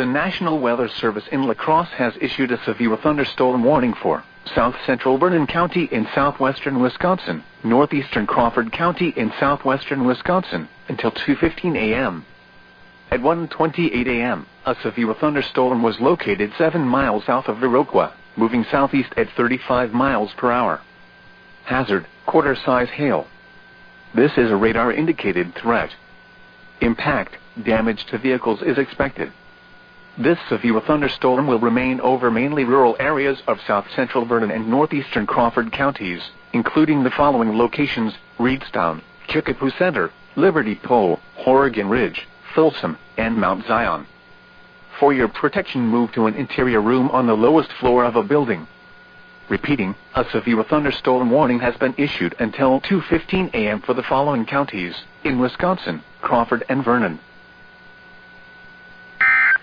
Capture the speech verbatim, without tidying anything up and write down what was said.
The National Weather Service in La Crosse has issued a severe thunderstorm warning for south central Vernon County in southwestern Wisconsin, northeastern Crawford County in southwestern Wisconsin, until two fifteen a m At one twenty-eight a m, a severe thunderstorm was located seven miles south of Viroqua, moving southeast at thirty-five miles per hour. Hazard, quarter-size hail. This is a radar-indicated threat. Impact, damage to vehicles is expected. This severe thunderstorm will remain over mainly rural areas of south-central Vernon and northeastern Crawford counties, including the following locations: Reedstown, Kickapoo Center, Liberty Pole, Horrigan Ridge, Folsom, and Mount Zion. For your protection, move to an interior room on the lowest floor of a building. Repeating, a severe thunderstorm warning has been issued until two fifteen a m for the following counties in Wisconsin: Crawford and Vernon.